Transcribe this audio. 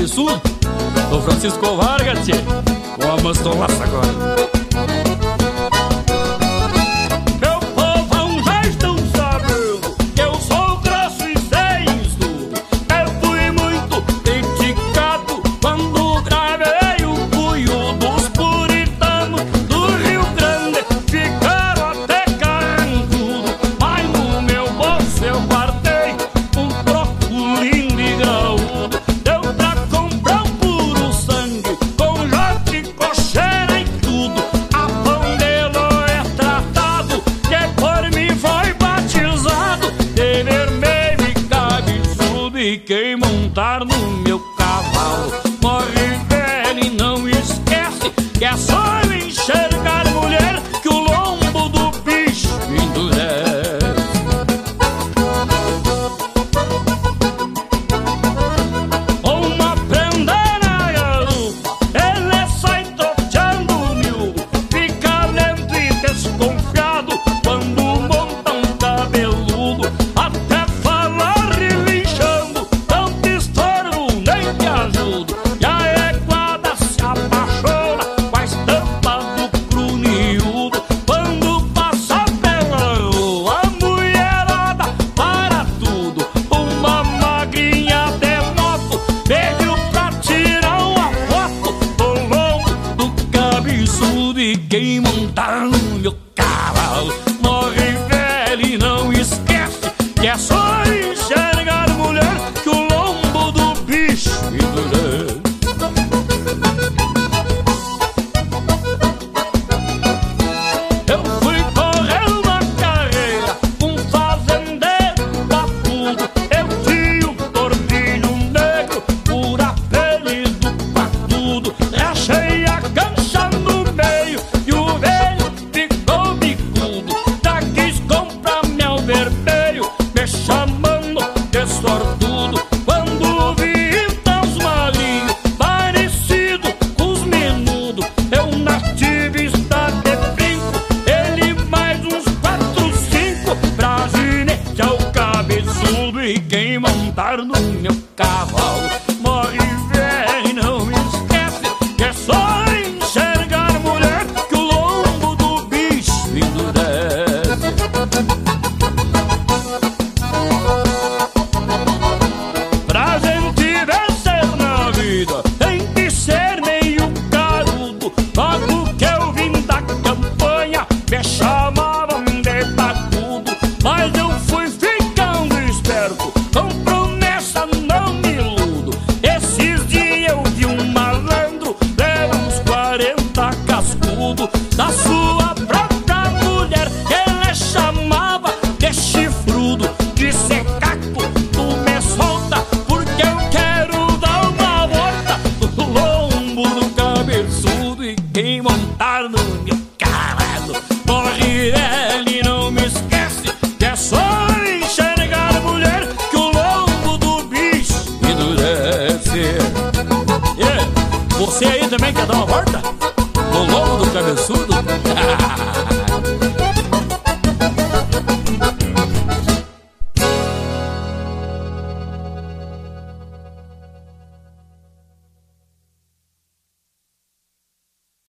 cabeçudo, do Francisco Vargas, tchê, com a mastolaça agora. Quem montar no meu cavalo morre velho e não esquece que é só enxergar mulher que o lombo do bicho endurece. Uma prenda na garupa, ele sai troteando mil, fica lento e desconfiado quando monta um cabeludo, até falar relinchando. E a eguada se apaixona com a estampa do cruniúdo. Quando passa pela rua, a mulherada para tudo. Uma magrinha de moto pediu pra tirar uma foto do lombo do cabeçudo. E quem montar no meu cavalo morre velho e não esquece que é só enxergar mulher que o lombo do bicho endurece. Eu fui correr uma carreira com um fazendeiro papudo. Eu tinha um corvinho negro por apelido Patudo. Achei a cancha no meio e o velho ficou bicudo. Já quis comprar mel vermelho, me chamando de sortudo. Quando vi então os magrinhos parecido com os menudos, eu na tivista de brinco, ele mais uns 4, 5 pra ginete ao cabeçudo. E quem montar no meu cavalo morre velho e não esquece que é só enxergar mulher que o lombo do bicho endurece. Pra gente vencer na vida tem que ser meio carudo. Logo que eu vim da campanha me chamavam de bacudo, mas eu fui ficando esperto, com promessa não me iludo. Esses dias eu vi um malandro, leva uns 40 cascudo, da sua própria mulher ele chamava de chifrudo. Disse: Caco, tu me solta porque eu quero dar uma volta no lombo do cabeçudo. E quem montar no meu cavalo morre velho e não me esquece que é só enxergar mulher que o lombo do bicho endurece. Você aí também quer dar uma volta no lombo do cabeçudo?